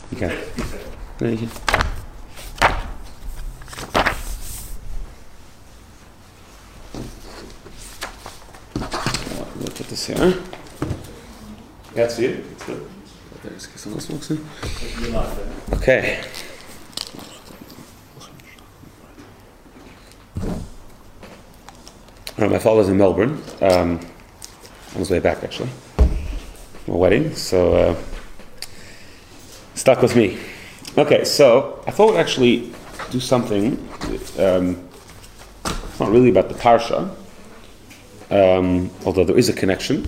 Okay. Thank you. We'll put this here. That's it. It's good. Okay. My father's in Melbourne. On his way back, actually. A wedding, so stuck with me. Okay, so I thought we'd actually do something. It's not really about the parsha, although there is a connection.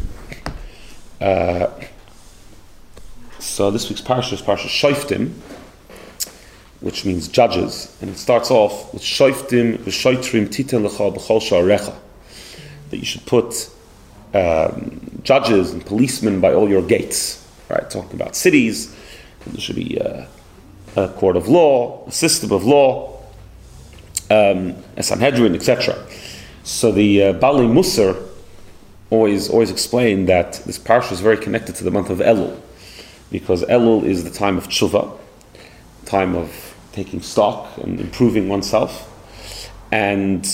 So this week's parsha is Parsha Shoftim, which means judges, and it starts off with Shoftim v'shoitrim titen lecha b'chol sha'arecha, that you should put judges and policemen by all your gates. Right, talking about cities, there should be a court of law, a system of law, a Sanhedrin, etc. So the Bali Musar always explain that this parsha is very connected to the month of Elul, because Elul is the time of tshuva, time of taking stock and improving oneself. And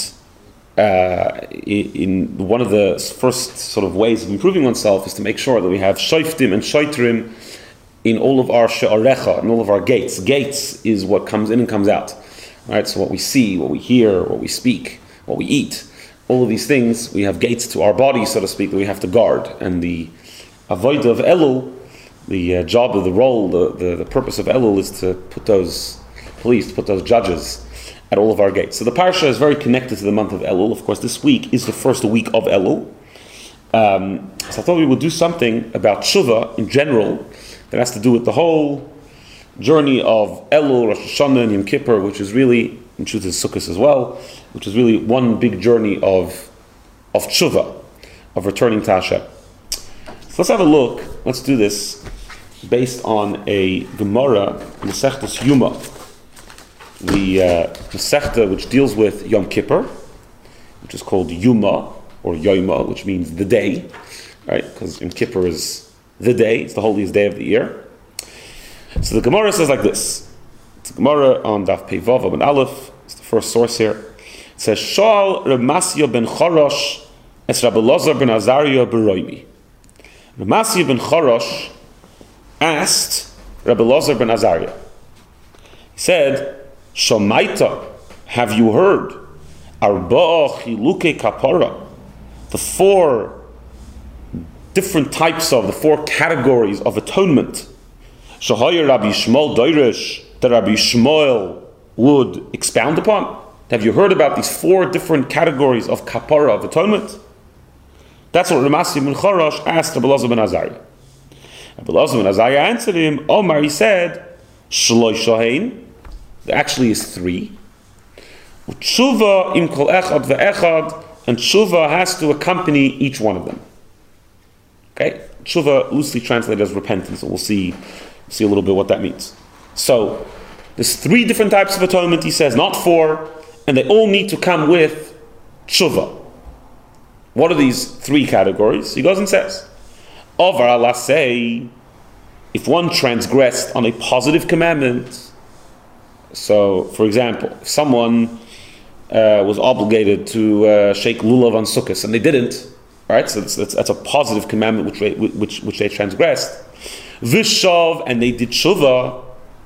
in one of the first sort of ways of improving oneself is to make sure that we have shoftim and shoitrim in all of our she'arecha, in all of our gates. Gates is what comes in and comes out. Right? So what we see, what we hear, what we speak, what we eat, all of these things, we have gates to our body, so to speak, that we have to guard. And the avodah of Elul, the job of the role, the purpose of Elul is to put those police, to put those judges at all of our gates. So the parsha is very connected to the month of Elul. Of course, this week is the first week of Elul. So I thought we would do something about tshuva in general that has to do with the whole journey of Elul, Rosh Hashanah, and Yom Kippur, which is really, in truth, is Sukkot as well, which is really one big journey of tshuva, of returning to Hashem. So let's have a look. Let's do this based on a Gemara in Masechtas Yuma, the Masechta which deals with Yom Kippur, which is called Yuma or Yoma, which means the day, right? Because Yom Kippur is the day; it's the holiest day of the year. So the Gemara says like this. It's a Gemara on Daf Pei Vav ben Aleph. It's the first source here. It says, Sha'al Reb Masya ben Chorosh es Rabbi Elazar ben Azariah beroimi. Reb Masya ben Chorosh asked Rabbi Elazar ben Azariah. He said, Shomaita, have you heard? Arba'a chiluke kapara, the four different types of, the four categories of atonement. Shahaya Rabbi Shmuel Doirish, that Rabbi Shmuel would expound upon. Have you heard about these four different categories of kapara, of atonement? That's what Ramasi ben Chorosh asked Rabbi Elazar ben Azariah. Rabbi Elazar ben Azariah answered him, Omar, he said, Shloishahein, there actually is three. Tshuva im kol echad ve'echad, and tshuva has to accompany each one of them. Okay? Tshuva loosely translated as repentance, and we'll see a little bit what that means. So, there's three different types of atonement, he says, not four, and they all need to come with tshuva. What are these three categories? He goes and says, Ovar Allah say, if one transgressed on a positive commandment. So, for example, if someone was obligated to shake lulav on Sukkot and they didn't, right? So that's a positive commandment which they transgressed. Vishav, and they did tshuva.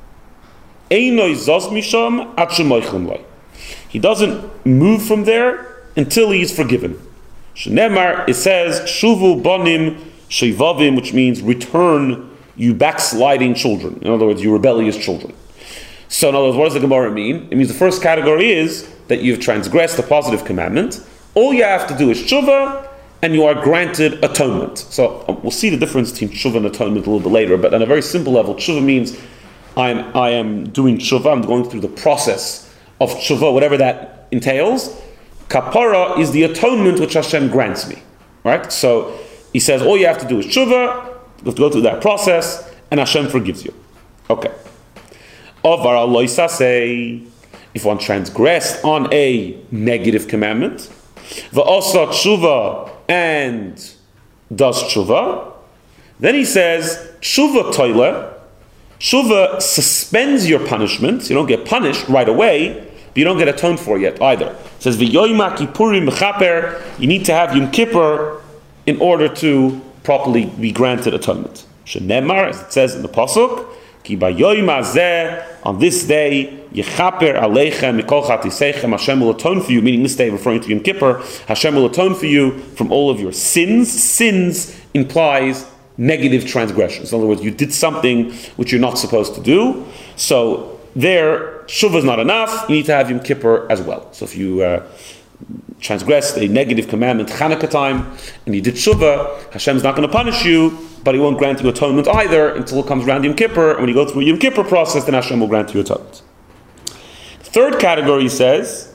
Einoi zaz misham at shemoichem lo. He doesn't move from there until he is forgiven. Shneimar, it says shuvu banim shevavim, which means return, you backsliding children. In other words, you rebellious children. So in other words, what does the Gemara mean? It means the first category is that you've transgressed a positive commandment. All you have to do is tshuva, and you are granted atonement. So we'll see the difference between tshuva and atonement a little bit later, but on a very simple level, tshuva means I am doing tshuva, I'm going through the process of tshuva, whatever that entails. Kapara is the atonement which Hashem grants me. Right? So he says all you have to do is tshuva, you have to go through that process, and Hashem forgives you. Okay. Ovar aloisa say, if one transgressed on a negative commandment, v'osa tshuva, and does tshuva, then he says tshuva toile Shuvah suspends your punishment. You don't get punished right away, but you don't get atoned for yet either. It says, V'yoyma kippurim mechaper, you need to have Yom Kippur in order to properly be granted atonement. Shenemar, as it says in the Pasuk, Ki bayoyma zeh, on this day, Yechaper aleichem mikol chatiseichem, Hashem will atone for you, meaning this day referring to Yom Kippur, Hashem will atone for you from all of your sins. Sins implies negative transgressions. In other words, you did something which you're not supposed to do. So there, Shuvah is not enough, you need to have Yom Kippur as well. So if you transgressed a negative commandment Chanukah time, and you did Shuvah, Hashem's not going to punish you, but He won't grant you atonement either until it comes around Yom Kippur. And when you go through a Yom Kippur process, then Hashem will grant you atonement. The third category, he says,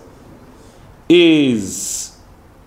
is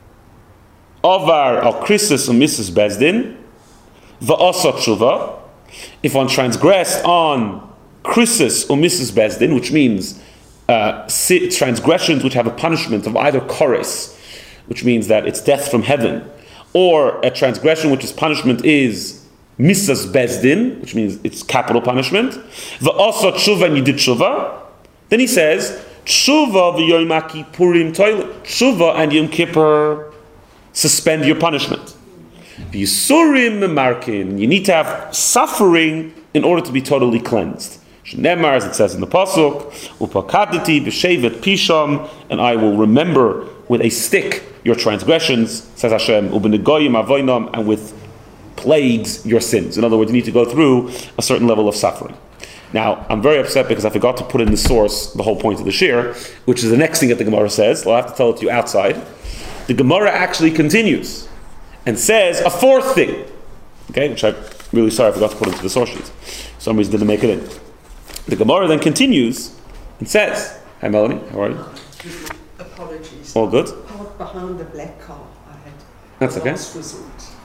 Avar al Krisis or Mrs. Bezdin, Va'asat Shuvah. If one transgressed on Krisis or Mrs. Bezdin, which means transgressions which have a punishment of either Kores, which means that it's death from heaven, or a transgression which is punishment is Misas Bezdin, which means it's capital punishment. Va'asat Shuvah, and you did Shuvah. Then he says, Shuvah v'Yom Kippurim toilet. Shuvah and Yom Kippur suspend your punishment. V'Yisurim memarkin, you need to have suffering in order to be totally cleansed. Shnemar, as it says in the Pasuk, Upakadati b'shevet pisham, and I will remember with a stick your transgressions, says Hashem, Ubenegoyim avoinam, and with plagues your sins. In other words, you need to go through a certain level of suffering. Now, I'm very upset because I forgot to put in the source, the whole point of the shir, which is the next thing that the Gemara says. I'll have to tell it to you outside. The Gemara actually continues and says a fourth thing, okay, which I'm really sorry I forgot to put into the source sheet. For some reason didn't make it in. The Gemara then continues and says, hi Melanie, how are you? Apologies. All good? Parked behind the black car I had. That's okay. Last resort.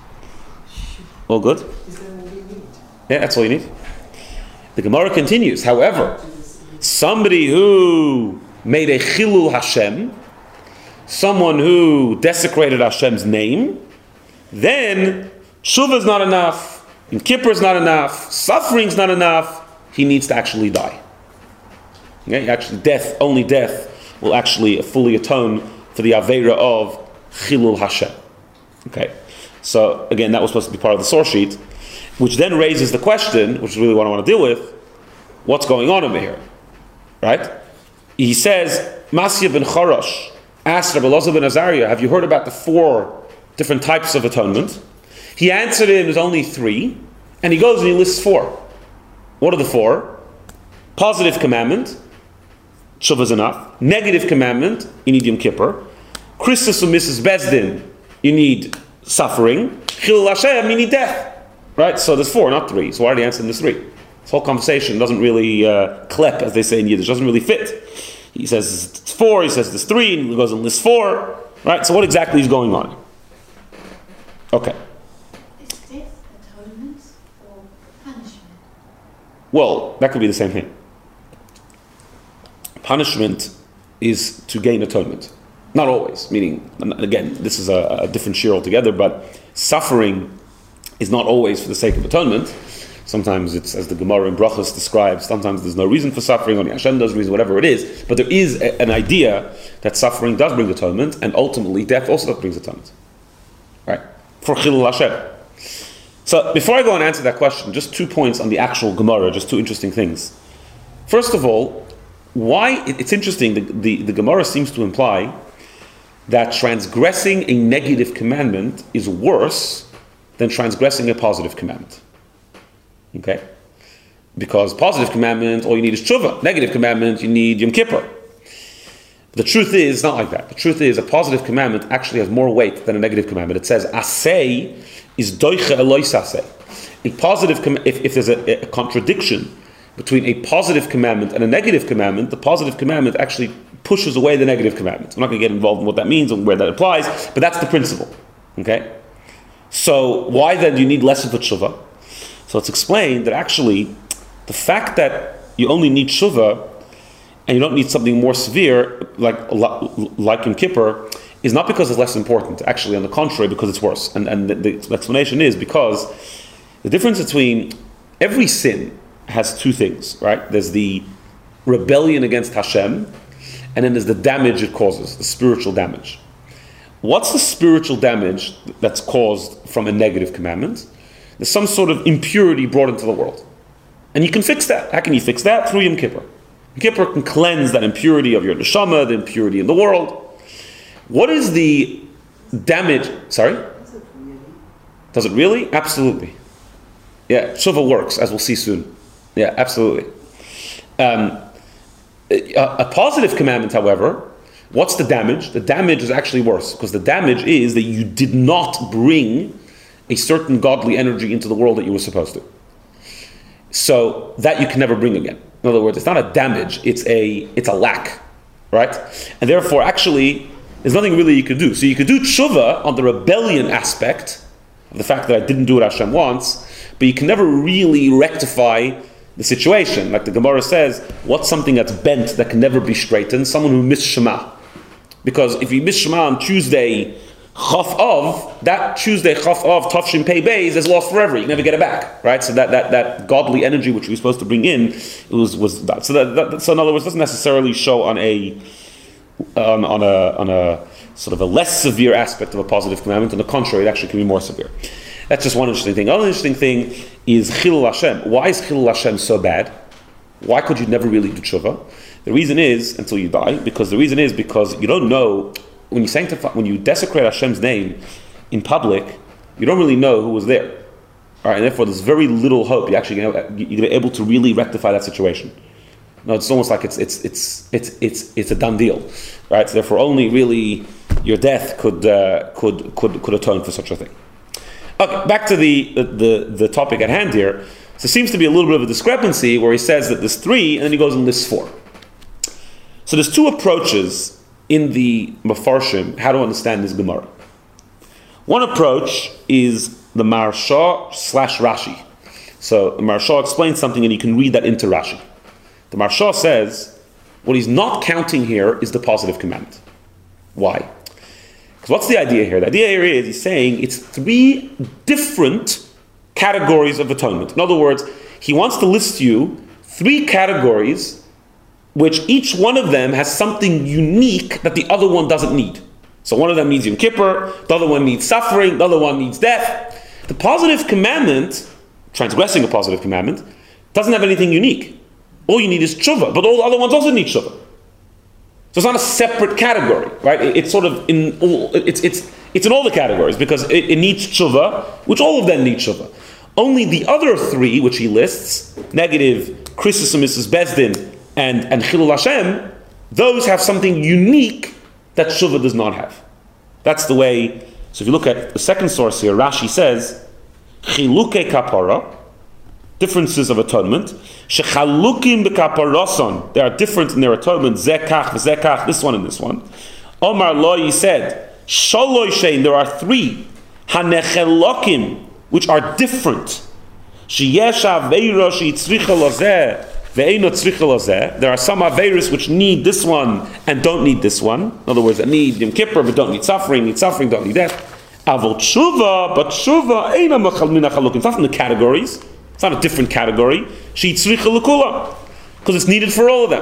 All good? Is that all you need? Yeah, that's all you need. The Gemara continues, however, somebody who made a chilul Hashem, someone who desecrated Hashem's name, then Shuvah is not enough, Yom Kippur is not enough, suffering is not enough, he needs to actually die. Okay? Actually, only death will actually fully atone for the Aveira of Chilul Hashem. Okay? So, again, that was supposed to be part of the source sheet, which then raises the question, which is really what I want to deal with, what's going on over here? Right? He says, Masya ben Chorosh asked Rabbi Elazar ben Azariah, have you heard about the 4 different types of atonement? He answered him, there's only 3, and he goes and he lists 4. What are the 4? Positive commandment, Shuvah is enough. Negative commandment, you need Yom Kippur. Christus or Mrs. Bezdin, you need suffering. Chilul Hashem, you need death. Right? So there's 4, not 3. So why are they answering this 3? This whole conversation doesn't really klep, as they say in Yiddish, doesn't really fit. He says it's 4, he says there's 3, and he goes and lists 4. Right? So what exactly is going on? Okay. Is death atonement or punishment? Well, that could be the same thing. Punishment is to gain atonement. Not always, meaning, again, this is a different shir altogether, but suffering is not always for the sake of atonement. Sometimes it's, as the Gemara in Brachos describes, sometimes there's no reason for suffering, only Hashem does reason, whatever it is. But there is an idea that suffering does bring atonement, and ultimately death also brings atonement. Right? For Chilul Hashem. So before I go and answer that question, just 2 points on the actual Gemara, just 2 interesting things. First of all, why it's interesting, the Gemara seems to imply that transgressing a negative commandment is worse than transgressing a positive commandment. Okay? Because positive commandment, all you need is tshuva. Negative commandment, you need Yom Kippur. The truth is, not like that. The truth is, a positive commandment actually has more weight than a negative commandment. It says, asay is doiche elois asay. A positive if there's a contradiction between a positive commandment and a negative commandment, the positive commandment actually pushes away the negative commandment. I'm not going to get involved in what that means and where that applies, but that's the principle. Okay? So why then do you need less of a tshuva? So it's explained that actually the fact that you only need tshuva and you don't need something more severe like Yom Kippur is not because it's less important. Actually, on the contrary, because it's worse. And the explanation is because the difference between every sin has two things, right? There's the rebellion against Hashem, and then there's the damage it causes, the spiritual damage. What's the spiritual damage that's caused from a negative commandment? There's some sort of impurity brought into the world. And you can fix that. How can you fix that? Through Yom Kippur. Yom Kippur can cleanse that impurity of your neshama, the impurity in the world. What is the damage? Sorry? Does it really? Absolutely. Yeah, tshuva works, as we'll see soon. Yeah, absolutely. A positive commandment, however, what's the damage? The damage is actually worse, because the damage is that you did not bring a certain godly energy into the world that you were supposed to. So that you can never bring again. In other words, it's not a damage, it's a lack, right? And therefore, actually, there's nothing really you can do. So you could do tshuva on the rebellion aspect, of the fact that I didn't do what Hashem wants, but you can never really rectify the situation. Like the Gemara says, what's something that's bent that can never be straightened? Someone who missed Shema. Because if you miss Shema on Tuesday, Chaf Av, that Tuesday Chaf Av, Tafshin Pei Beis is lost forever. You never get it back, right? So that godly energy which we're supposed to bring in was that. So in other words, it doesn't necessarily show on a sort of a less severe aspect of a positive commandment. On the contrary, it actually can be more severe. That's just one interesting thing. Another interesting thing is Chilul Hashem. Why is Chilul Hashem so bad? Why could you never really do tshuva? The reason is, until you die, because you don't know, when you desecrate Hashem's name in public, you don't really know who was there. All right, and therefore there's very little hope you're able to really rectify that situation. No, it's almost like it's a done deal, right? So therefore only really your death could atone for such a thing. Okay, back to the topic at hand here. So there seems to be a little bit of a discrepancy where he says that there's 3 and then he goes and lists 4. So there's 2 approaches in the Mefarshim how to understand this Gemara. One approach is the Maharsha / Rashi. So the Maharsha explains something and you can read that into Rashi. The Maharsha says what he's not counting here is the positive commandment. Why? Because what's the idea here? The idea here is he's saying it's 3 different categories of atonement. In other words, he wants to list you 3 categories which each one of them has something unique that the other one doesn't need. So one of them needs Yom Kippur, the other one needs suffering, the other one needs death. The positive commandment, transgressing a positive commandment, doesn't have anything unique. All you need is tshuva, but all the other ones also need tshuva. So it's not a separate category, right? It's sort of in all, it's in all the categories because it needs tshuva, which all of them need tshuva. Only the other 3, which he lists, negative, krisis and Mrs. Bezdin, and Chilul Hashem, those have something unique that tshuva does not have. That's the way. So if you look at the second source here, Rashi says, Chiluke kapara, differences of atonement. Shechalukim b'kaparoson, they are different in their atonement. Zekach v'zekach, this one and this one. Omar lo, he said, Shaloi shein, there are 3 hanechelokim, which are different. Sheyesh aveiro sheyitzricha lozeh. There are some Averis which need this one and don't need this one. In other words, that need Yom Kippur but don't need suffering, don't need death. Avol tshuva, but tshuva eina machal min hachalukim. It's not from the categories. It's not a different category. Sheyitzricha l'kula, because it's needed for all of them.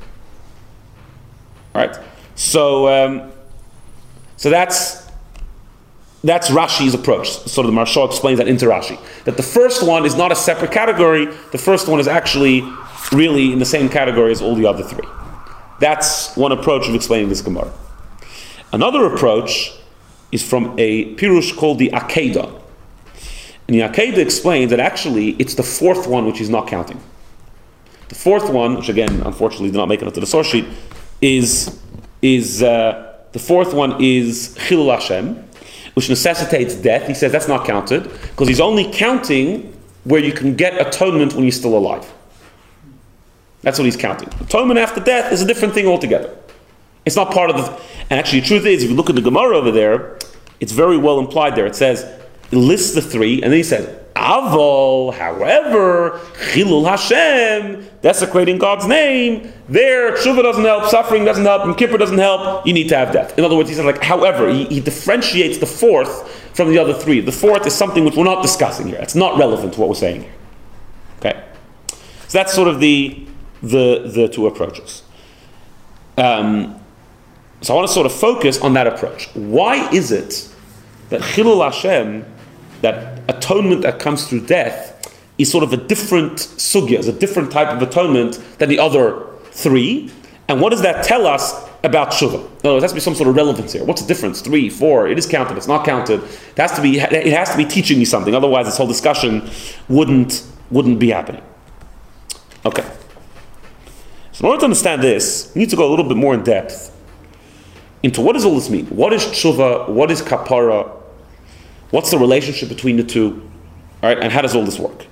All right. So that's Rashi's approach. Sort of the Maharsha explains that into Rashi. That the first one is not a separate category. The first one is actually really in the same category as all the other 3. That's one approach of explaining this Gemara. Another approach is from a Pirush called the Akedah. And the Akedah explains that actually it's the 4th one which he's not counting. The 4th one, which again unfortunately did not make it onto the source sheet, is the 4th one is Chilul Hashem, which necessitates death. He says that's not counted because he's only counting where you can get atonement when you're still alive. That's what he's counting. Atonement after death is a different thing altogether. It's not part of the... And actually the truth is, if you look at the Gemara over there, it's very well implied there. It says, it lists the 3, and then he says, Avol, however, Chilul Hashem, desecrating God's name, there, tshuva doesn't help, suffering doesn't help, and Kippur doesn't help, you need to have death. In other words, he says, like, however, he differentiates the 4th from the other 3. The 4th is something which we're not discussing here. It's not relevant to what we're saying here. Okay? So that's sort of the two approaches. So I want to sort of focus on that approach. Why is it that Chilul Hashem, that atonement that comes through death, is sort of a different sugya, is a different type of atonement than the other three? And what does that tell us about tshuva? In other words, there has to be some sort of relevance here. What's the difference? 3, 4, it is counted, it's not counted. It has to be teaching me something. Otherwise, this whole discussion wouldn't be happening. Okay. So in order to understand this, we need to go a little bit more in depth into what does all this mean? What is tshuva? What is kapara? What's the relationship between the two? All right, and how does all this work?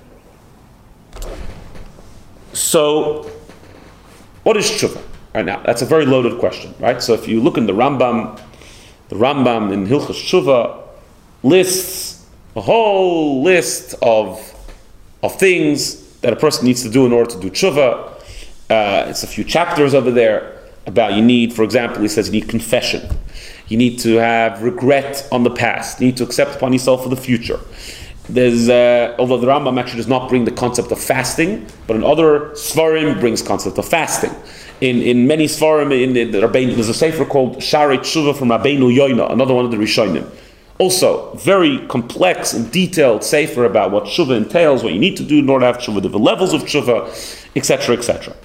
So, what is tshuva? Right now, that's a very loaded question, right? So if you look in the Rambam in Hilchos Tshuva lists a whole list of things that a person needs to do in order to do tshuva. It's a few chapters over there about you need, for example, he says you need confession. You need to have regret on the past. You need to accept upon yourself for the future. There's, although the Rambam actually does not bring the concept of fasting, but in other Svarim brings concept of fasting. In many Svarim, there's a sefer called Sharei Tshuva from Rabbeinu Yoina, another one of the Rishonim. Also, very complex and detailed sefer about what tshuva entails, what you need to do in order to have tshuva, different levels of tshuva, etc., etc.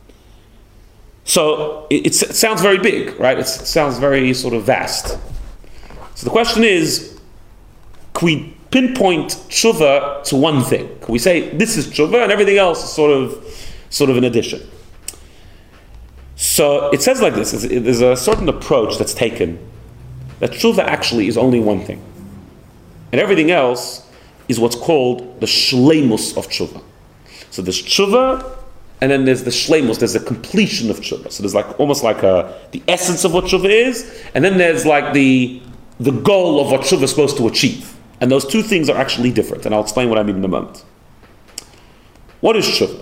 So it sounds very big, right? It sounds very sort of vast. So the question is, can we pinpoint tshuva to one thing? Can we say this is tshuva and everything else is sort of an addition? So it says like this: there's a certain approach that's taken that tshuva actually is only one thing, and everything else is what's called the shleimus of tshuva. So there's tshuva, and then there's the shleimus. There's the completion of tshuva. So there's like almost like the essence of what tshuva is, and then there's like the goal of what tshuva is supposed to achieve. And those two things are actually different, and I'll explain what I mean in a moment. What is tshuva?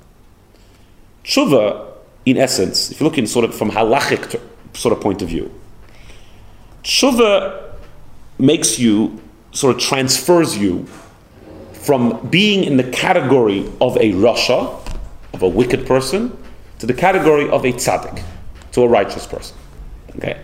Tshuva, in essence, if you're looking sort of from halachic sort of point of view, tshuva makes you, sort of transfers you from being in the category of a rasha, of a wicked person, to the category of a tzaddik, to a righteous person. Okay.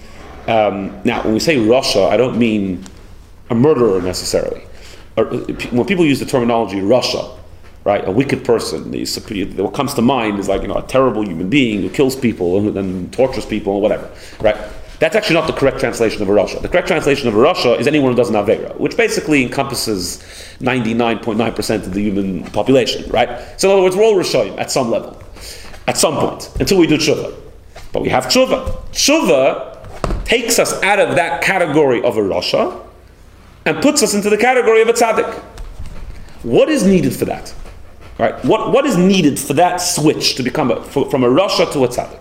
Now, when we say rasha, I don't mean a murderer necessarily. When people use the terminology rasha, right, a wicked person, what comes to mind is like, a terrible human being who kills people and tortures people or whatever, right? That's actually not the correct translation of a rasha. The correct translation of a rasha is anyone who does an avera, which basically encompasses 99.9% of the human population, right? So in other words, we're all rashayim at some level, at some point, until we do tshuva. But we have tshuva. Tshuva takes us out of that category of a rasha and puts us into the category of a tzaddik. What is needed for that? Right? What is needed for that switch to become from a rasha to a tzaddik?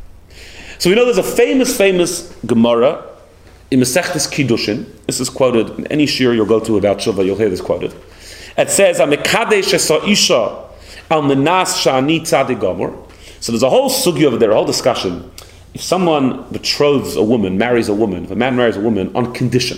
So we know there's a famous Gemara in Masechtas Kiddushin. This is quoted in any shir you'll go to about tshuva. You'll hear this quoted. It says, "Amekadesh isha al menas shani tzaddik gomer." So there's a whole sugya over there, a whole discussion. If someone betroths a woman, marries a woman, if a man marries a woman on condition.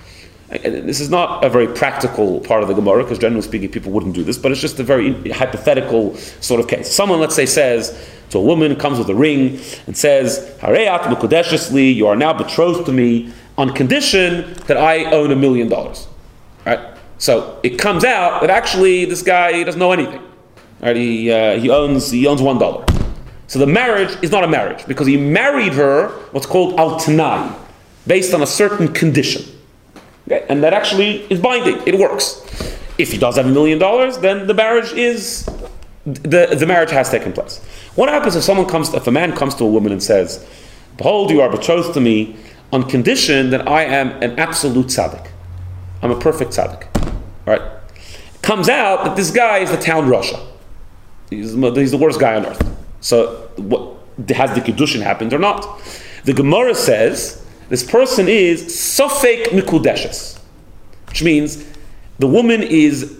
And this is not a very practical part of the Gemara, because generally speaking, people wouldn't do this, but it's just a very hypothetical sort of case. Someone, let's say, says to a woman, comes with a ring, and says, Hareat mekudeshes li, you are now betrothed to me, on condition that I own $1 million. Right? So it comes out that actually this guy doesn't know anything. Right? He owns $1. So the marriage is not a marriage, because he married her what's called al tanai, based on a certain condition. Okay? And that actually is binding. It works. If he does have $1 million, then the marriage is the marriage has taken place. What happens if if a man comes to a woman and says, "Behold, you are betrothed to me on condition that I am an absolute tzaddik. I'm a perfect tzaddik." All right. It comes out that this guy is the town rasha. He's the worst guy on earth. So, has the kiddushin happened or not? The Gemara says this person is sofek mikudeshes, which means the woman is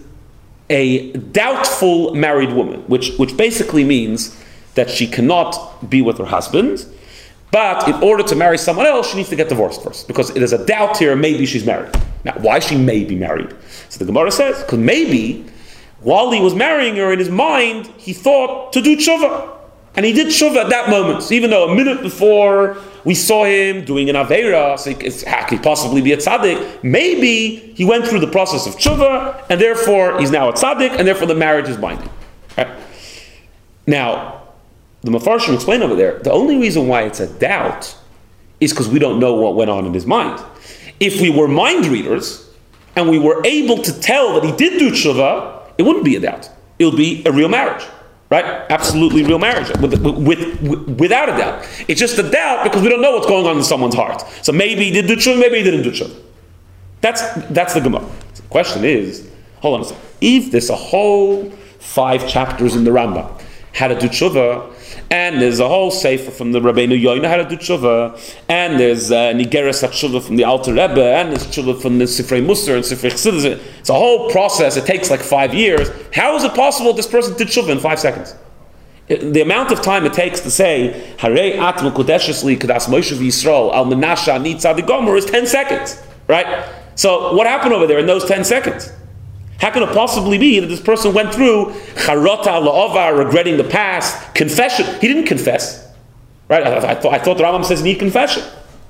a doubtful married woman, which basically means that she cannot be with her husband, but in order to marry someone else, she needs to get divorced first, because there's a doubt here, maybe she's married. Now, why she may be married? So the Gemara says, because maybe while he was marrying her, in his mind, he thought to do tshuva. And he did tshuva at that moment. So even though a minute before we saw him doing an aveira, so how could he possibly be a tzaddik? Maybe he went through the process of tshuva, and therefore he's now a tzaddik, and therefore the marriage is binding. Right? Now, the Mefarshim explain over there, the only reason why it's a doubt is because we don't know what went on in his mind. If we were mind readers, and we were able to tell that he did do tshuva, it wouldn't be a doubt. It would be a real marriage. Right? Absolutely real marriage, without a doubt. It's just a doubt because we don't know what's going on in someone's heart. So maybe he did do tshuva, maybe he didn't do tshuva. That's the Gemara. So the question is, hold on a second. If there's a whole 5 chapters in the Rambam, how to do tshuva, and there's a whole sefer from the Rabbeinu Yoina, how to do tshuva, and there's Nigeres HaTshuva from the Alter Rebbe, and there's tshuva from the Sifrei Musar and Sifrei Chassidus. It's a whole process. It takes like 5 years. How is it possible this person did tshuva in 5 seconds? The amount of time it takes to say Harei Atam Kodeshes Li Kadas Moshe V'Yisrael Al Menashe Ani Tzadik Gomer is 10 seconds, right? So what happened over there in those 10 seconds? How can it possibly be that this person went through charota la'ovar, regretting the past, confession? He didn't confess, right? I thought the Rambam says you need confession.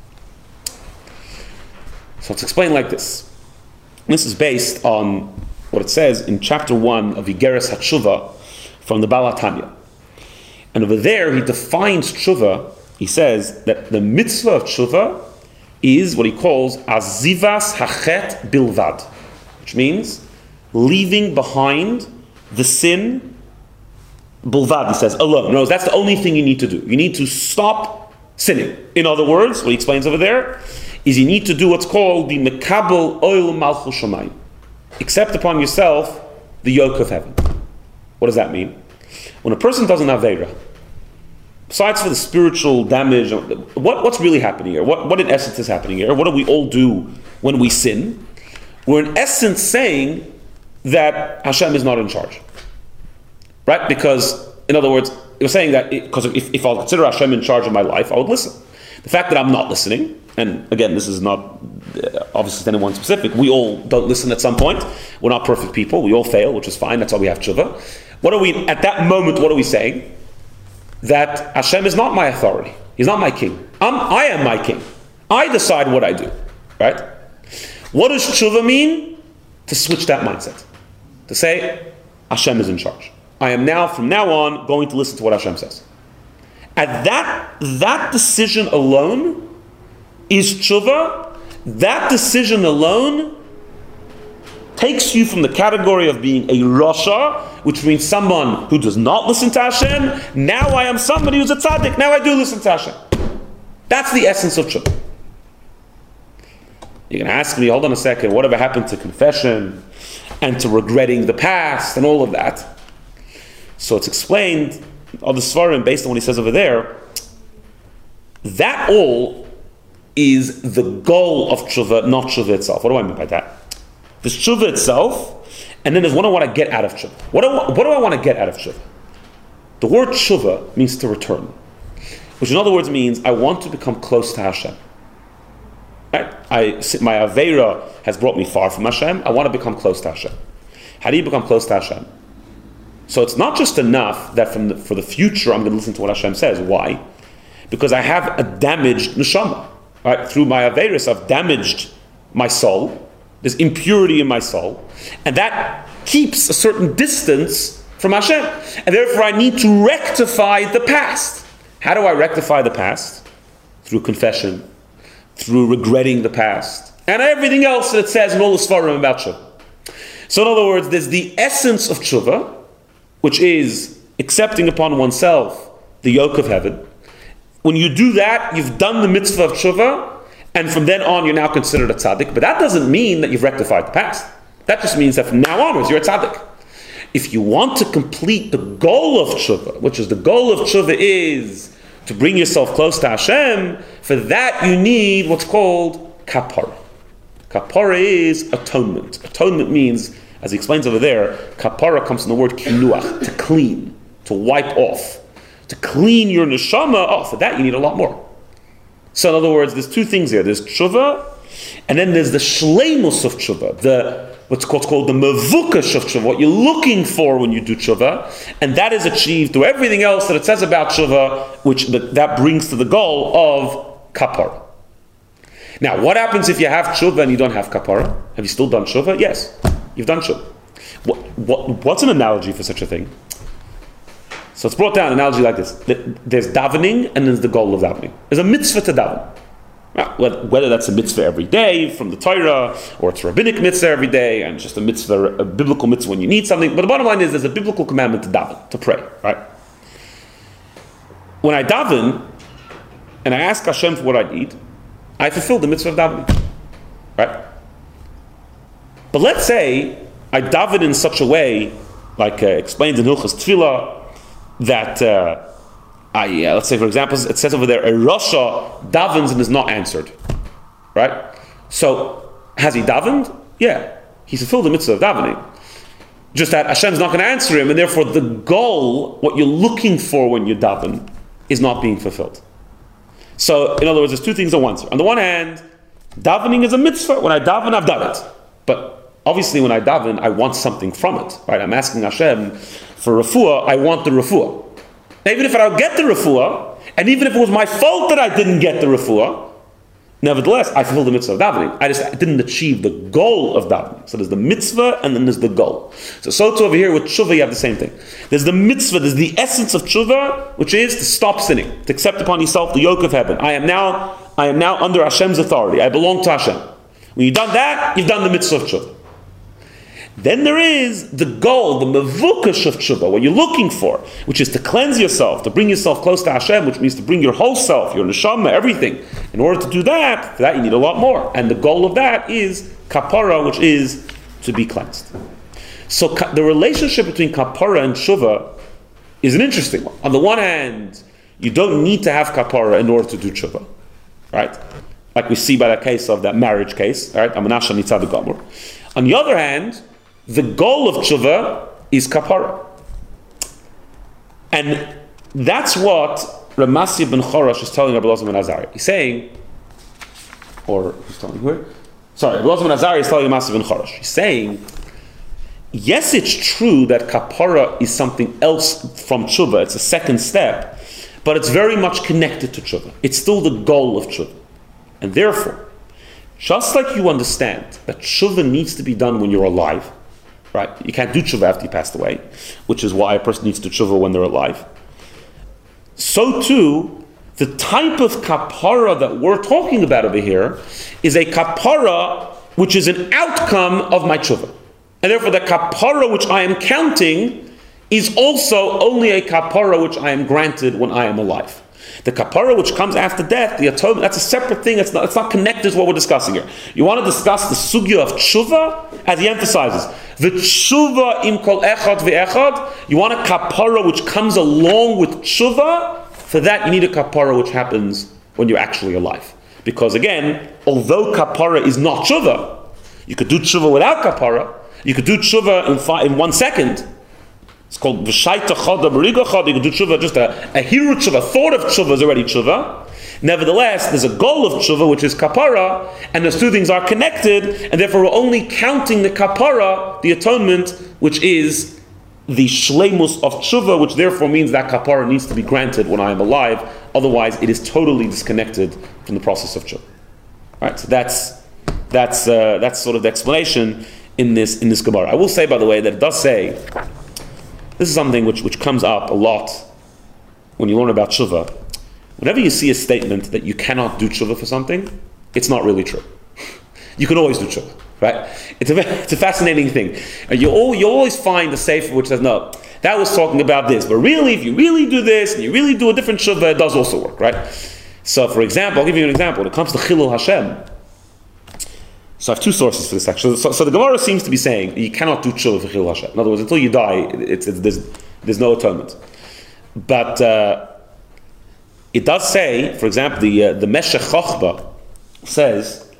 So it's explained like this. This is based on what it says in chapter 1 of Igeres HaTshuva from the Baal HaTanya. And over there he defines tshuva. He says that the mitzvah of tshuva is what he calls azivas hachet bilvad, which means leaving behind the sin, bilvad, he says, alone. No, that's the only thing you need to do. You need to stop sinning. In other words, what he explains over there is you need to do what's called the mekabel oil malchus shamayim. Accept upon yourself the yoke of heaven. What does that mean? When a person does an aveira, besides for the spiritual damage, what's really happening here? What in essence is happening here? What do we all do when we sin? We're in essence saying that Hashem is not in charge. Right? Because, in other words, it was saying that because if I'll consider Hashem in charge of my life, I would listen. The fact that I'm not listening, and again, this is not obviously to anyone specific, we all don't listen at some point. We're not perfect people. We all fail, which is fine. That's why we have tshuva. At that moment, what are we saying? That Hashem is not my authority. He's not my king. I am my king. I decide what I do. Right? What does tshuva mean? To switch that mindset. To say, Hashem is in charge. I am now, from now on, going to listen to what Hashem says. At that decision alone is tshuva. That decision alone takes you from the category of being a rasha, which means someone who does not listen to Hashem. Now I am somebody who's a tzaddik. Now I do listen to Hashem. That's the essence of tshuva. You're going to ask me, hold on a second, whatever happened to confession and to regretting the past and all of that? So it's explained, all the svarim, based on what he says over there, that all is the goal of tshuva, not tshuva itself. What do I mean by that? There's tshuva itself, and then there's what I want to get out of tshuva. What do I want to get out of tshuva? The word tshuva means to return, which in other words means I want to become close to Hashem. Right? My aveira has brought me far from Hashem. I want to become close to Hashem. How do you become close to Hashem? So it's not just enough that for the future I'm going to listen to what Hashem says. Why? Because I have a damaged neshama. Right? Through my aveiros, I've damaged my soul. There's impurity in my soul. And that keeps a certain distance from Hashem. And therefore I need to rectify the past. How do I rectify the past? Through confession, through regretting the past, and everything else that it says in all the svarim about tshuva. So in other words, there's the essence of tshuva, which is accepting upon oneself the yoke of heaven. When you do that, you've done the mitzvah of tshuva, and from then on you're now considered a tzaddik. But that doesn't mean that you've rectified the past. That just means that from now onwards you're a tzaddik. If you want to complete the goal of tshuva, which is the goal of tshuva is to bring yourself close to Hashem, for that you need what's called kapara. Kapara is atonement. Atonement means, as he explains over there, kapara comes from the word kinuach, to clean, to wipe off, to clean your neshama. Oh, for that you need a lot more. So in other words, there's two things here. There's tshuva, and then there's the shleimus of tshuva, what's called the mevukash of tshuva, what you're looking for when you do tshuva, and that is achieved through everything else that it says about tshuva, which that brings to the goal of kapara. Now, what happens if you have tshuva and you don't have kapara? Have you still done tshuva? Yes, you've done tshuva. What's an analogy for such a thing? So it's brought down an analogy like this. There's davening and there's the goal of davening. There's a mitzvah to daven. Now, whether that's a mitzvah every day from the Torah, or it's a rabbinic mitzvah every day, and just a mitzvah, a biblical mitzvah when you need something. But the bottom line is there's a biblical commandment to daven, to pray, right? When I daven, and I ask Hashem for what I need, I fulfill the mitzvah of davening, right? But let's say I daven in such a way, like explained in Hilchos Tefillah, that let's say, for example, it says over there, a Rasha davens and is not answered. Right? So, has he davened? Yeah. He's fulfilled the mitzvah of davening. Just that Hashem's not going to answer him, and therefore the goal, what you're looking for when you daven, is not being fulfilled. So, in other words, there's two things at once. On the one hand, davening is a mitzvah. When I daven, I've done it. But obviously when I daven, I want something from it. Right? I'm asking Hashem for refuah, I want the refuah. Even if I don't get the refuah, and even if it was my fault that I didn't get the refuah, nevertheless, I fulfilled the mitzvah of davening. I didn't achieve the goal of davening. So there's the mitzvah, and then there's the goal. So too over here with tshuva, you have the same thing. There's the mitzvah, there's the essence of tshuva, which is to stop sinning, to accept upon yourself the yoke of heaven. I am now under Hashem's authority. I belong to Hashem. When you've done that, you've done the mitzvah of tshuva. Then there is the goal, the mevukash of tshuva, what you're looking for, which is to cleanse yourself, to bring yourself close to Hashem, which means to bring your whole self, your neshama, everything. In order to do that, for that you need a lot more. And the goal of that is kapara, which is to be cleansed. So the relationship between kapara and tshuva is an interesting one. On the one hand, you don't need to have kapara in order to do tshuva, right? Like we see by that case of that marriage case, right? Amanasha mitzad gamur. On the other hand, the goal of tshuva is kapara. And that's what Ramasi ben Chorash is telling Rabbi Elazar ben Azariah. He's saying, or he's telling who? Sorry, Rabbi Elazar ben Azariah is telling Ramasi ben Chorash. He's saying, yes, it's true that kapara is something else from tshuva. It's a second step, but it's very much connected to tshuva. It's still the goal of tshuva. And therefore, just like you understand that tshuva needs to be done when you're alive, right? You can't do tshuva after you passed away, which is why a person needs to tshuva when they're alive. So too, the type of kapara that we're talking about over here is a kapara which is an outcome of my tshuva. And therefore the kapara which I am counting is also only a kapara which I am granted when I am alive. The kapara which comes after death, the atonement, that's a separate thing. It's not connected to what we're discussing here. You want to discuss the sugya of tshuva, as he emphasizes. The tshuva im kol echad ve'echad. You want a kapara which comes along with tshuva. For that, you need a kapara which happens when you're actually alive. Because again, although kapara is not tshuva, you could do tshuva without kapara. You could do tshuva in 1 second. It's called v'shaita chada b'riga chada. You can do tshuva, just a hirut tshuva, thought of tshuva is already tshuva. Nevertheless, there's a goal of tshuva, which is kapara, and those two things are connected, and therefore we're only counting the kapara, the atonement, which is the shleimus of tshuva, which therefore means that kapara needs to be granted when I am alive. Otherwise, it is totally disconnected from the process of tshuva. Right? So that's sort of the explanation in this Gemara. I will say, by the way, that it does say. This is something which comes up a lot when you learn about tshuva. Whenever you see a statement that you cannot do tshuva for something, it's not really true. You can always do tshuva, right? It's a fascinating thing. You always find a sefer which says, no, that was talking about this, but really, if you really do this, and you really do a different tshuva, it does also work, right? So, for example, I'll give you an example. When it comes to Chilul Hashem, so I have two sources for this actually. So the Gemara seems to be saying you cannot do tshuva for Chilul Hashem. In other words, until you die, there's no atonement. But it does say, for example, the Meshech Chochba says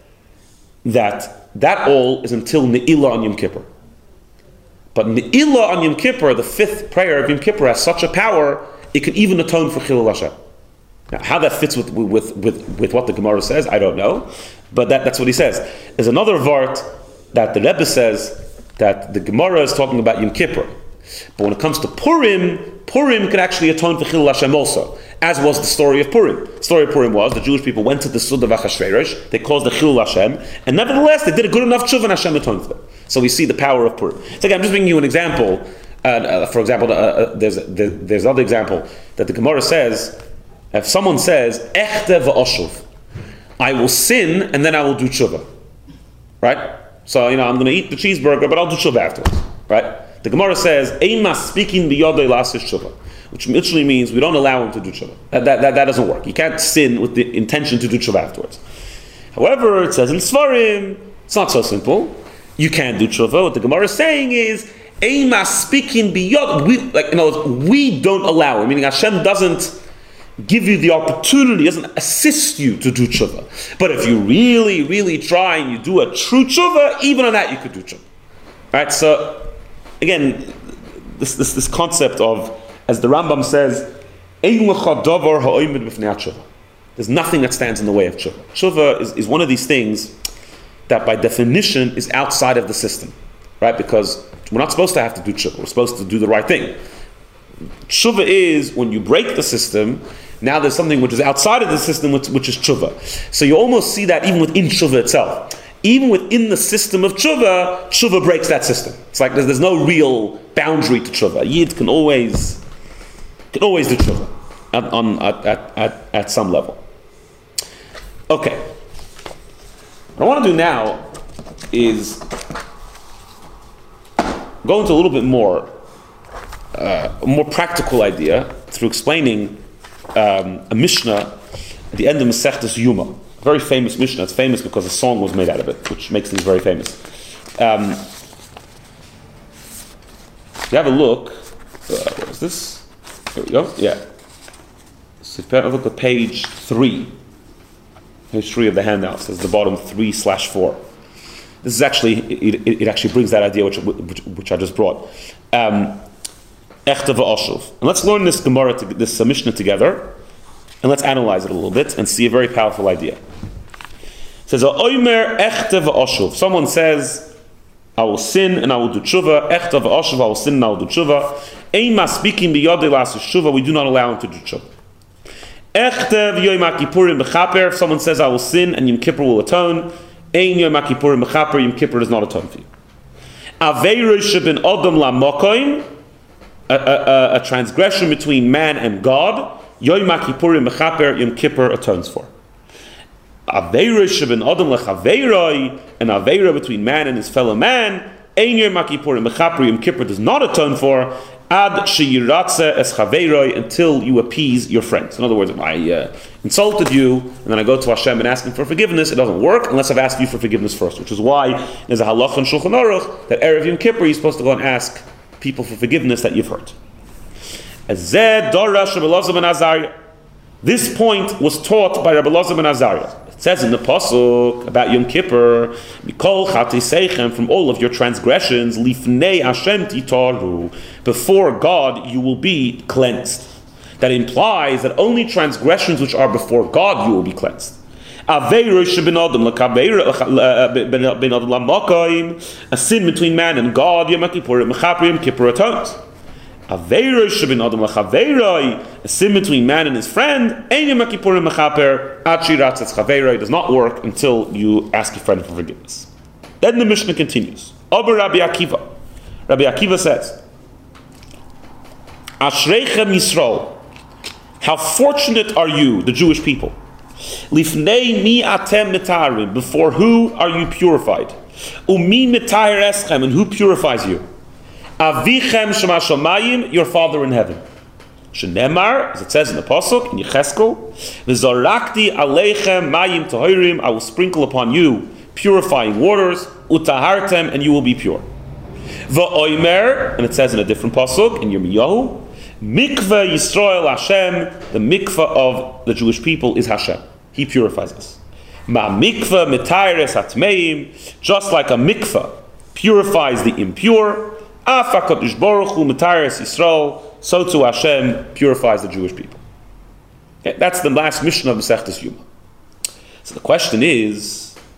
that all is until Ne'ilah on Yom Kippur. But Ne'ilah on Yom Kippur, the fifth prayer of Yom Kippur, has such a power, it can even atone for Chilul Hashem. Now, how that fits with what the Gemara says, I don't know. But that's what he says. There's another vart that the Rebbe says that the Gemara is talking about Yom Kippur. But when it comes to Purim, Purim can actually atone for Chilul Hashem also, as was the story of Purim. The story of Purim was the Jewish people went to the Sud of Achashverosh, they caused the Chilul Hashem, and nevertheless they did a good enough tshuva and Hashem atoned for them. So we see the power of Purim. So again, I'm just giving you an example. For example, there's another example that the Gemara says, if someone says, Echte v'oshuv, I will sin and then I will do tshuva. Right? So, I'm going to eat the cheeseburger, but I'll do tshuva afterwards. Right? The Gemara says, Eima speaking biyodei la'aseh tshuva, which literally means we don't allow him to do tshuva. That doesn't work. You can't sin with the intention to do tshuva afterwards. However, it says in Sfarim, it's not so simple. You can't do tshuva. What the Gemara is saying is, Eima speaking biyod, we don't allow him, meaning Hashem doesn't give you the opportunity, doesn't assist you to do tshuva. But if you really, really try and you do a true tshuva, even on that you could do tshuva. Right? So, again, this concept of, as the Rambam says, Ein lecha davar ha'omed b'fnei tshuva. There's nothing that stands in the way of tshuva. Tshuva is one of these things that by definition is outside of the system. Right? Because we're not supposed to have to do tshuva. We're supposed to do the right thing. Tshuva is when you break the system, now there's something which is outside of the system, which is tshuva. So you almost see that even within tshuva itself. Even within the system of tshuva breaks that system. It's like there's no real boundary to tshuva. Yid can always do tshuva at some level. Okay. What I want to do now is go into a little bit more, a more practical idea through explaining a Mishnah at the end of Masechtas Yuma. A very famous Mishnah. It's famous because a song was made out of it, which makes things very famous. If you have a look, what is this? Here we go. Yeah. So if you have a look at page 3. Page 3 of the handout. It says the bottom 3/4. This is actually, it actually brings that idea which I just brought. Echte v'oshuv. And let's learn this Gemara, this Mishnah together, and let's analyze it a little bit and see a very powerful idea. It says, Oimer echte v'oshuv. Someone says, I will sin and I will do tshuva. Echte v'oshuv, I will sin and I will do tshuva. Eima speaking biyodei la'aseh tshuva, we do not allow him to do tshuva. Echte v'yoyim ha'kippurim b'chaper. If someone says, I will sin and Yom Kippur will atone, Ein Yom HaKippurim b'chaper, Yom Kippur does not atone for you. Aveirah sheben adam la'mokoim, a transgression between man and God, Yom HaKippurim b'chaper, Yom Kippur atones for. Aveirah sheben adam lechaveirah, an aveirah between man and his fellow man, Ein Yom HaKippurim b'chaper, Yom Kippur does not atone for, ad sheyiratze es chaveirah, until you appease your friends. In other words, if I insulted you, and then I go to Hashem and ask Him for forgiveness, it doesn't work unless I've asked you for forgiveness first, which is why there's a halach in Shulchan Aruch that Erev Yom Kippur you're supposed to go and ask people for forgiveness that you've hurt. This point was taught by Rabbi Elazar ben Azariah. It says in the Pasuk about Yom Kippur, Mikol Chatisechem, from all of your transgressions, Lifnei Hashem titaru, before God you will be cleansed. That implies that only transgressions which are before God you will be cleansed. A sin between man and God, Yom Kippur atones. A sin between man and his friend, does not work until you ask your friend for forgiveness. Then the Mishnah continues. Rabbi Akiva says, Ashreichem Yisrael, how fortunate are you, the Jewish people. Lifnei mi atem mitarim, before who are you purified? Umi mitayir eschem, and who purifies you? Avichem shema shamayim, your Father in heaven. Shenemar, as it says in the Pasuk, in Yecheskel, v'zorakti aleichem mayim tahirim, I will sprinkle upon you purifying waters, utahartem, and you will be pure. V'oimer, and it says in a different Pasuk, in Yirmiyahu, Mikveh Yisrael Hashem, the mikveh of the Jewish people is Hashem. He purifies us. Ma mikveh mitayres hatmeim, just like a mikveh purifies the impure, af HaKadosh Baruch Hu mitayres Yisrael, so too Hashem purifies the Jewish people. Okay, that's the last mission of Masechtas Yuma. So the question is,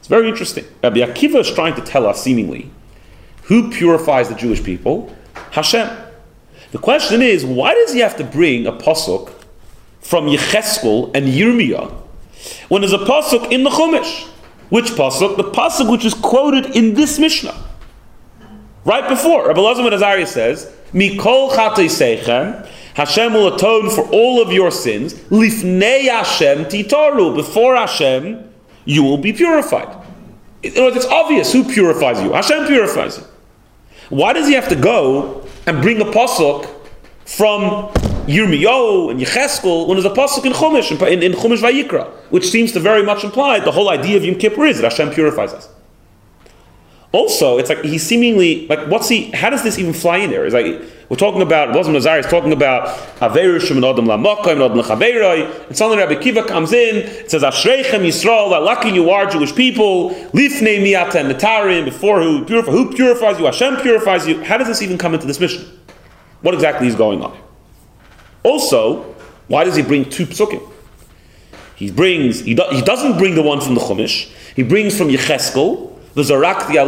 It's very interesting. Rabbi Akiva is trying to tell us, seemingly, who purifies the Jewish people? Hashem. The question is, why does he have to bring a pasuk from Yecheskel and Yirmiyah when there's a pasuk in the Chumash? Which pasuk? The pasuk which is quoted in this Mishnah. Right before, Rabbi Elazar ben Azariah says, Mikol chatei seichem, Hashem will atone for all of your sins. Lifnei Hashem titaru, before Hashem, you will be purified. In other words, it's obvious who purifies you. Hashem purifies you. Why does he have to go and bring a pasuk from Yirmiyahu and Yecheskel when there's a pasuk in Chumash, in Chumash Vayikra, which seems to very much imply the whole idea of Yom Kippur is that Hashem purifies us. Also, it's like he's seemingly like, how does this even fly in there? It's like we're talking about Elazar Nazar is talking about Averu Shemin Adam LaMakom Adam LaChaveroi, and suddenly Rabbi Akiva comes in. It says Ashreichem Yisrael, that lucky you are, Jewish people. Lifnei miatem netarim, before who purifies you? Hashem purifies you. How does this even come into this mission? What exactly is going on? Also, why does he bring two psukim? He doesn't bring the one from the Chumash. He brings from Yecheskel. And he brings from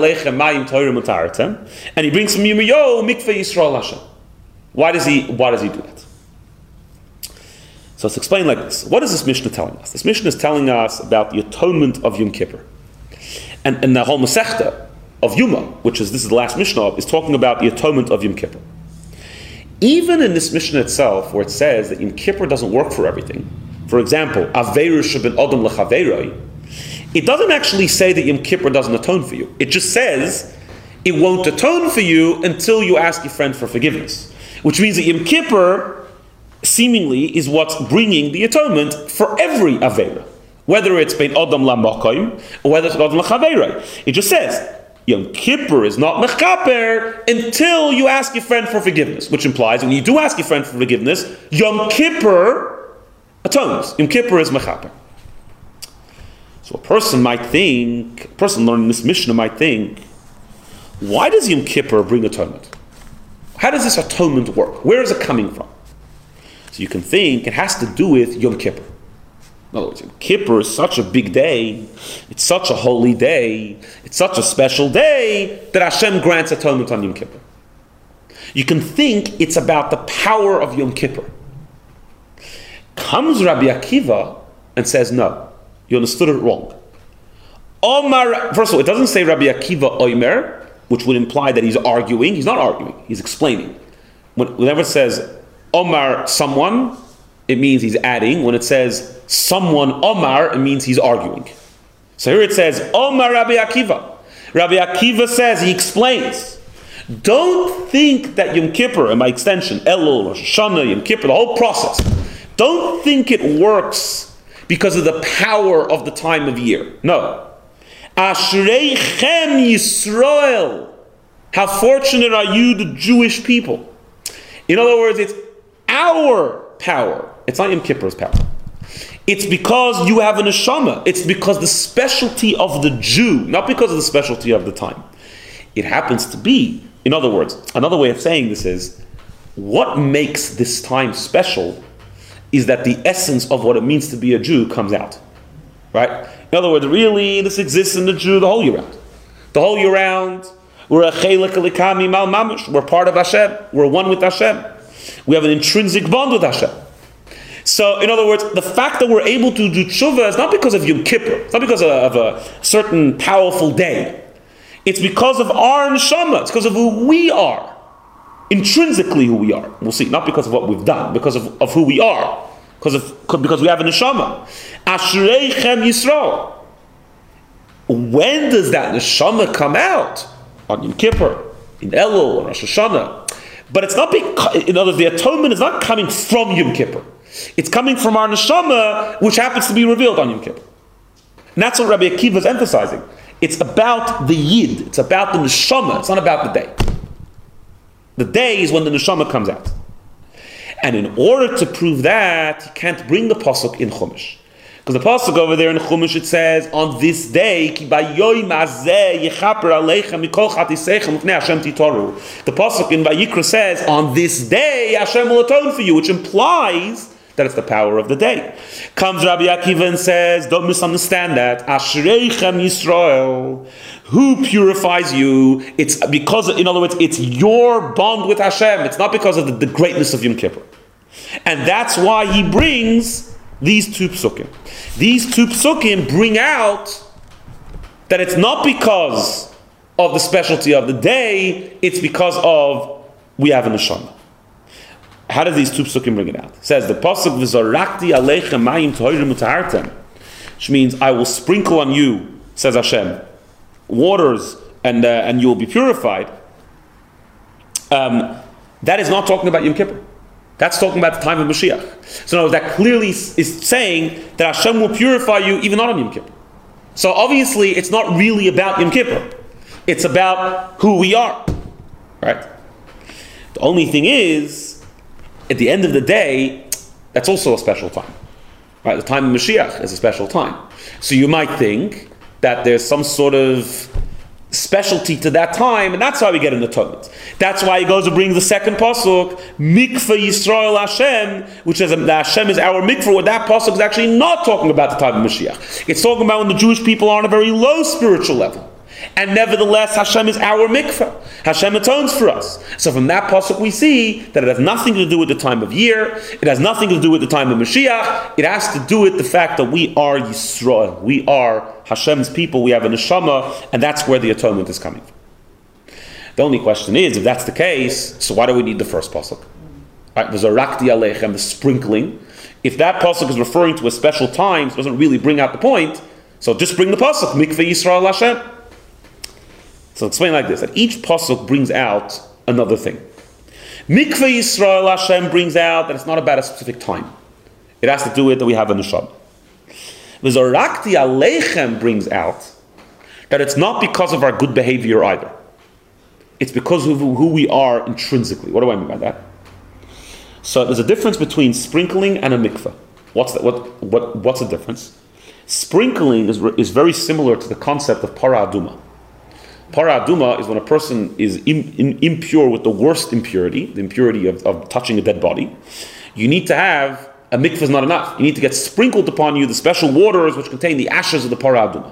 Yirmiyahu Mikveh Yisrael Hashem. Why does he do that? So it's explained like this. What is this Mishnah telling us? This Mishnah is telling us about the atonement of Yom Kippur. And the whole Masechta of Yuma, this is the last Mishnah, is talking about the atonement of Yom Kippur. Even in this Mishnah itself, where it says that Yom Kippur doesn't work for everything, for example, Averu Sheben Adam L'Chaveroi, it doesn't actually say that Yom Kippur doesn't atone for you. It just says it won't atone for you until you ask your friend for forgiveness. Which means that Yom Kippur seemingly is what's bringing the atonement for every Aveira. Whether it's Bein Adam LaMakom or whether it's Adam LaChaveroi. It just says Yom Kippur is not mechaper until you ask your friend for forgiveness. Which implies when you do ask your friend for forgiveness, Yom Kippur atones. Yom Kippur is mechaper. So a person learning this Mishnah might think, why does Yom Kippur bring atonement? How does this atonement work? Where is it coming from? So you can think it has to do with Yom Kippur. In other words, Yom Kippur is such a big day, it's such a holy day, it's such a special day that Hashem grants atonement on Yom Kippur. You can think it's about the power of Yom Kippur. Comes Rabbi Akiva and says no. You understood it wrong. First of all, it doesn't say Rabbi Akiva Omer, which would imply that he's arguing. He's not arguing, he's explaining. Whenever it says Omar someone, it means he's adding. When it says someone Omar, it means he's arguing. So here it says Omar Rabbi Akiva. Rabbi Akiva says, he explains, don't think that Yom Kippur, and by extension, Elul, Rosh Hashanah, Yom Kippur, the whole process, don't think it works because of the power of the time of year. No. Ashreichem Yisrael. How fortunate are you, the Jewish people. In other words, it's our power. It's not Yom Kippur's power. It's because you have a neshama. It's because the specialty of the Jew, not because of the specialty of the time. It happens to be, in other words, another way of saying this is, what makes this time special is that the essence of what it means to be a Jew comes out. Right? In other words, really, this exists in the Jew the whole year round. The whole year round, we're a chelik elikami mal mamish. We're part of Hashem. We're one with Hashem. We have an intrinsic bond with Hashem. So, in other words, the fact that we're able to do tshuva is not because of Yom Kippur. It's not because of a certain powerful day. It's because of our neshama. It's because of who we are. Intrinsically who we are. We'll see. Not because of what we've done. Because of who we are. Because we have a neshama. Ashreichem Yisrael. When does that neshama come out? On Yom Kippur, in Elul, on Rosh Hashanah. But it's not because, in other words, the atonement is not coming from Yom Kippur. It's coming from our neshama, which happens to be revealed on Yom Kippur. And that's what Rabbi Akiva is emphasizing. It's about the yid. It's about the neshama. It's not about the day. The day is when the neshama comes out. And in order to prove that, you can't bring the pasuk in Chumash. Because the pasuk over there in Chumash, it says, on this day, the pasuk in Vayikra says, on this day, Hashem will atone for you, which implies That it's the power of the day. Comes Rabbi Akiva and says, don't misunderstand that. Ashreichem Yisrael, who purifies you? It's because, in other words, it's your bond with Hashem. It's not because of the greatness of Yom Kippur. And that's why he brings these two psukim. These two psukim bring out that it's not because of the specialty of the day, it's because of we have a neshama. How do these two psukim bring it out? It says the pasuk v'zorakti aleichem mayim tohirim utahartem, which means I will sprinkle on you, says Hashem, waters and you will be purified. That is not talking about Yom Kippur. That's talking about the time of Mashiach. So no, that clearly is saying that Hashem will purify you even not on Yom Kippur. So obviously it's not really about Yom Kippur. It's about who we are. Right? The only thing is, at the end of the day, that's also a special time. Right? The time of Mashiach is a special time. So you might think that there's some sort of specialty to that time, and that's why we get an atonement. That's why he goes and brings the second pasuk, Mikveh Yisrael Hashem, which says that Hashem is our mikveh. Where that pasuk is actually not talking about the time of Mashiach. It's talking about when the Jewish people are on a very low spiritual level. And nevertheless, Hashem is our mikveh. Hashem atones for us. So from that pasuk we see that it has nothing to do with the time of year. It has nothing to do with the time of Mashiach. It has to do with the fact that we are Yisrael. We are Hashem's people. We have a neshama, and that's where the atonement is coming from. The only question is, if that's the case, so why do we need the first pasuk? Right, v'zorakti aleichem, the sprinkling. If that pasuk is referring to a special time, it doesn't really bring out the point. So just bring the pasuk, Mikveh Yisrael Hashem. So explain like this, that each pasuk brings out another thing. Mikveh Yisrael Hashem brings out that it's not about a specific time. It has to do with that we have a neshama. V'zorakti aleichem brings out that it's not because of our good behavior either. It's because of who we are intrinsically. What do I mean by that? So there's a difference between sprinkling and a mikveh. What's the difference? Sprinkling is very similar to the concept of para aduma. Para aduma is when a person is impure with the worst impurity, the impurity of touching a dead body. You need to have, a mikveh is not enough. You need to get sprinkled upon you the special waters which contain the ashes of the para aduma.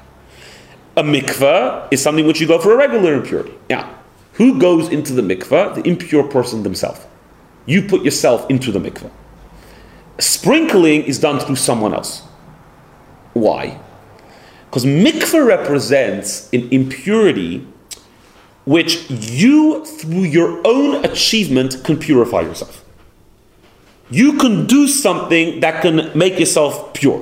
A mikveh is something which you go for a regular impurity. Now, who goes into the mikveh? The impure person themselves. You put yourself into the mikveh. Sprinkling is done through someone else. Why? Because mikveh represents an impurity which you, through your own achievement, can purify yourself. You can do something that can make yourself pure.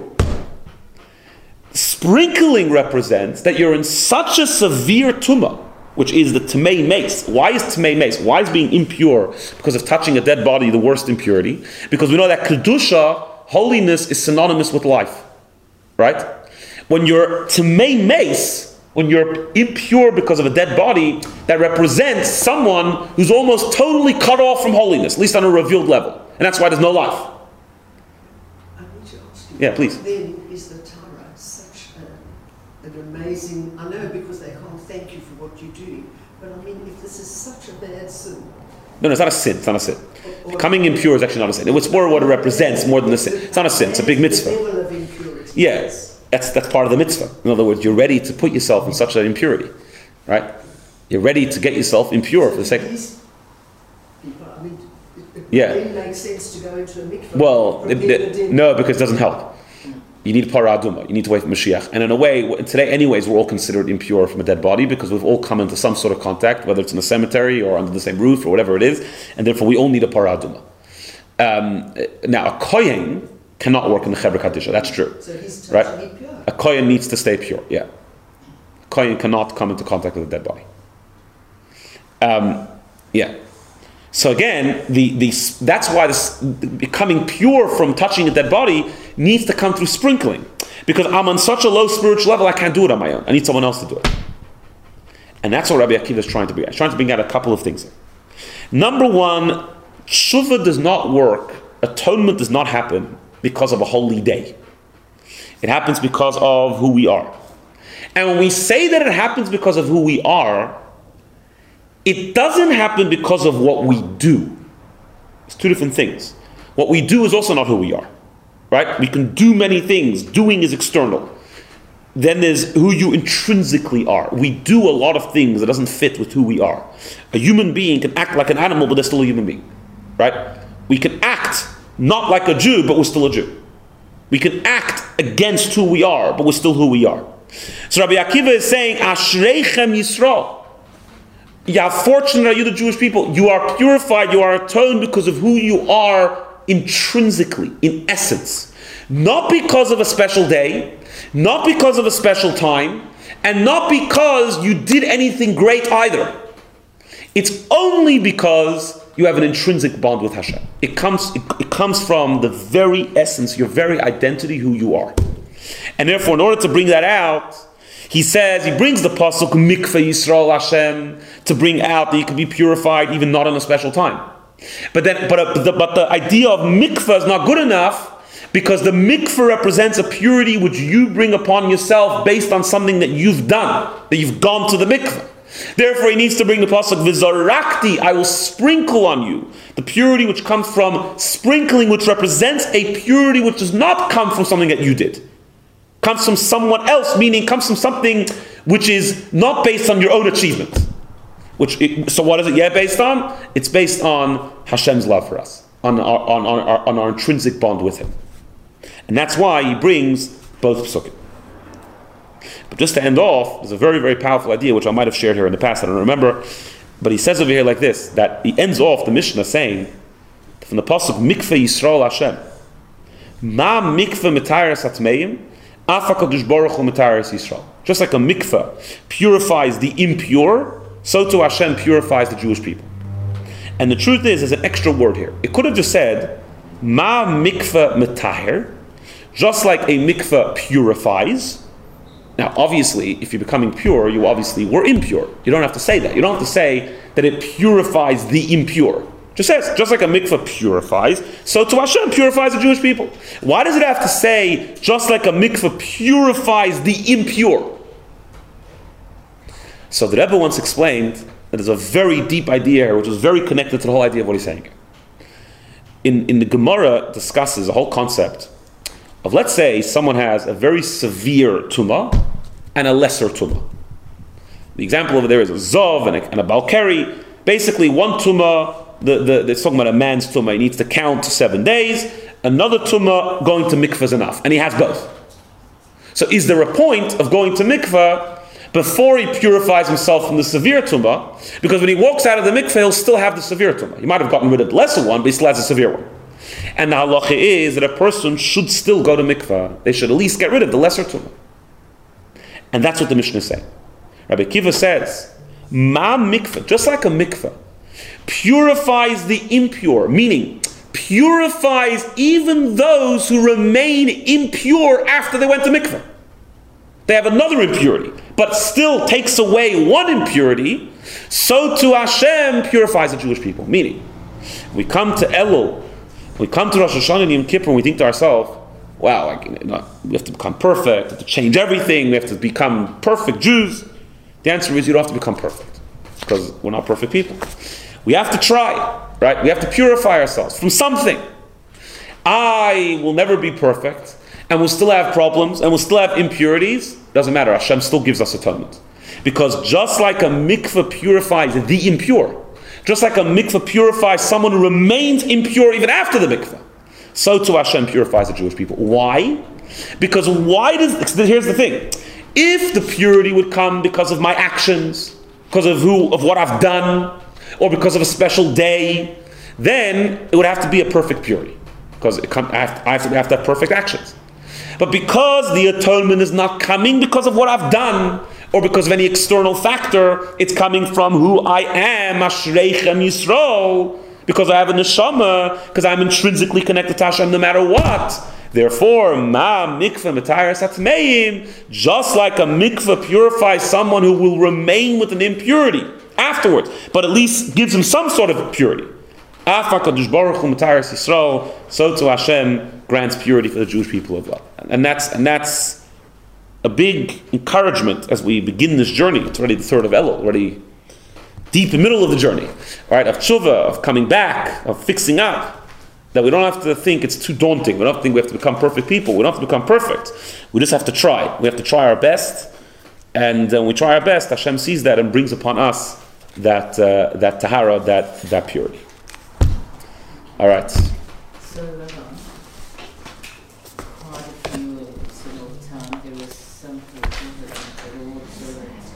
Sprinkling represents that you're in such a severe tumah, which is the tamei mace. Why is tamei mace? Why is being impure because of touching a dead body the worst impurity? Because we know that kedusha, holiness, is synonymous with life. Right? When you're tamei mace, when you're impure because of a dead body, that represents someone who's almost totally cut off from holiness, at least on a revealed level. And that's why there's no life. I need to ask you. Yeah, please. Then is the Torah such an amazing, I know because they can't thank you for what you're doing, but I mean, if this is such a bad sin. No, it's not a sin. It's not a sin. Becoming impure is actually not a sin. It's more what it represents more than a sin. It's not a sin. It's a big mitzvah. The level of impurity. Yeah. That's part of the mitzvah. In other words, you're ready to put yourself in such an impurity, right? You're ready to get yourself impure for the sake of these people, I mean, it Yeah. really makes sense to go into a mikveh. Well, no, because it doesn't help. You need para aduma. You need to wait for Mashiach. And in a way, today anyways, we're all considered impure from a dead body because we've all come into some sort of contact, whether it's in a cemetery or under the same roof or whatever it is, and therefore we all need a para aduma. Now, a kohen cannot work in the Chevra Kadisha. That's true. So he's right? totally pure. A kohen needs to stay pure. Yeah. A kohen cannot come into contact with a dead body. Yeah. So again, that's why this becoming pure from touching a dead body needs to come through sprinkling. Because I'm on such a low spiritual level, I can't do it on my own. I need someone else to do it. And that's what Rabbi Akiva is trying to bring out. He's trying to bring out a couple of things here. Number one, tshuva does not work. Atonement does not happen because of a holy day. It happens because of who we are. And when we say that it happens because of who we are, it doesn't happen because of what we do. It's two different things. What we do is also not who we are. Right? We can do many things. Doing is external. Then there's who you intrinsically are. We do a lot of things that doesn't fit with who we are. A human being can act like an animal, but they're still a human being. Right? We can act not like a Jew, but we're still a Jew. We can act against who we are, but we're still who we are. So Rabbi Akiva is saying, Ashreichem Yisrael. Yeah, fortunate are you, the Jewish people. You are purified, you are atoned because of who you are intrinsically, in essence. Not because of a special day, not because of a special time, and not because you did anything great either. It's only because you have an intrinsic bond with Hashem. It comes from the very essence, your very identity, who you are. And therefore, in order to bring that out, he brings the pasuk Mikveh Yisrael Hashem to bring out that you can be purified even not on a special time. But the idea of mikveh is not good enough, because the mikveh represents a purity which you bring upon yourself based on something that you've done, that you've gone to the mikveh. Therefore, he needs to bring the pasuk V'zorakti, I will sprinkle on you, the purity which comes from sprinkling, which represents a purity which does not come from something that you did. Comes from someone else, meaning comes from something which is not based on your own achievement. So what is it based on? It's based on Hashem's love for us, on our intrinsic bond with Him. And that's why he brings both psukim. But just to end off, there's a very, very powerful idea which I might have shared here in the past, I don't remember, but he says over here like this, that he ends off the Mishnah saying, from the pasuk Mikveh Yisrael Hashem, Ma mikveh mitayrus hatmeim, af HaKadosh Baruch Hu mitayrus Yisrael. Just like a mikveh purifies the impure, so too Hashem purifies the Jewish people. And the truth is, there's an extra word here. It could have just said, Ma mikveh mitaher, just like a mikveh purifies. Now, obviously, if you're becoming pure, you obviously were impure. You don't have to say that. You don't have to say that it purifies the impure. Just says, just like a mikveh purifies, so to Hashem purifies the Jewish people. Why does it have to say, just like a mikveh purifies the impure? So the Rebbe once explained that there's a very deep idea here, which is very connected to the whole idea of what he's saying. In the Gemara discusses a whole concept of, let's say, someone has a very severe tumah and a lesser tumah. The example over there is a zov and a balkari. Basically, one tumah, it's talking about a man's tumah, he needs to count to 7 days. Another tumah, going to mikveh is enough, and he has both. So is there a point of going to mikveh before he purifies himself from the severe tumah? Because when he walks out of the mikveh, he'll still have the severe tumah. He might have gotten rid of the lesser one, but he still has the severe one. And the halacha is that a person should still go to mikveh. They should at least get rid of the lesser tumah. And that's what the Mishnah is saying. Rabbi Akiva says, Ma mikveh, just like a mikveh, purifies the impure, meaning purifies even those who remain impure after they went to mikveh. They have another impurity, but still takes away one impurity, so to Hashem purifies the Jewish people. Meaning, we come to Elul, we come to Rosh Hashanah and Yom Kippur, and we think to ourselves, wow, we have to become perfect, we have to change everything, we have to become perfect Jews. The answer is you don't have to become perfect, because we're not perfect people. We have to try, right? We have to purify ourselves from something. I will never be perfect, and we'll still have problems, and we'll still have impurities. Doesn't matter, Hashem still gives us atonement. Because just like a mikveh purifies the impure, just like a mikveh purifies someone who remains impure even after the mikveh, so too Hashem purifies the Jewish people. Why? Because here's the thing. If the purity would come because of my actions, because of what I've done, or because of a special day, then it would have to be a perfect purity. Because I have to have perfect actions. But because the atonement is not coming because of what I've done, or because of any external factor, it's coming from who I am, Ashreichem Yisrael, because I have a neshama, because I'm intrinsically connected to Hashem no matter what. Therefore, ma mikveh mitayrus hatmeim, just like a mikveh purifies someone who will remain with an impurity afterwards, but at least gives him some sort of purity. Af HaKadosh Baruch Hu mitayrus Yisrael, so to Hashem grants purity for the Jewish people as well. And that's a big encouragement as we begin this journey. It's already the third of Elul, already deep in the middle of the journey, right? Of tshuva, of coming back, of fixing up. that we don't have to think it's too daunting. We don't have to think we have to become perfect people. We don't have to become perfect. We just have to try. We have to try our best. And when we try our best, Hashem sees that and brings upon us that tahara, that purity. All right. So, quite a few sort of time, there was some people that also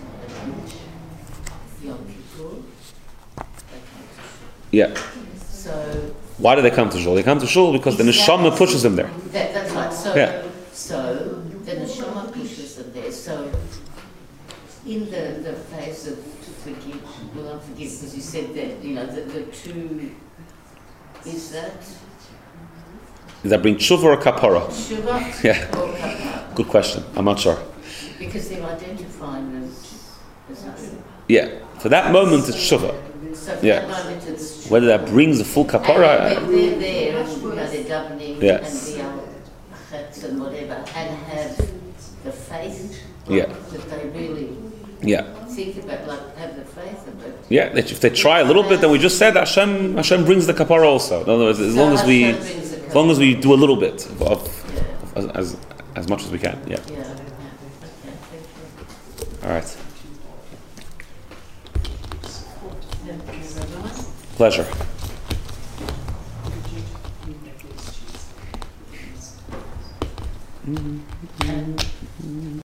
Yom Kippur, they come to shul. Yeah. So, Why do they come to shul? They come to shul because the neshama pushes them there. that's right. So, Yeah. so the neshama pushes them there. So, in the phase of forgive, well, not forgive, because you said that, the two, is that Does that bring tshuva or kapara? Shuvah Yeah. or kapara? Good question. I'm not sure. Because they're identifying them as nothing. Yeah. For that moment, it's tshuva. So for Yeah. that moment it's Whether that brings the full kapara, and they're there, they're davening Yeah. and the chets and whatever, and have the faith Yeah. that they really yeah. think about, like have the faith of it. Yeah, if they try a little bit, then we just said Hashem brings the kapara also. In other words, as long as we do a little bit of as much as we can. Yeah. Yeah. Okay, thank you. All right. Thank you very much. Pleasure. And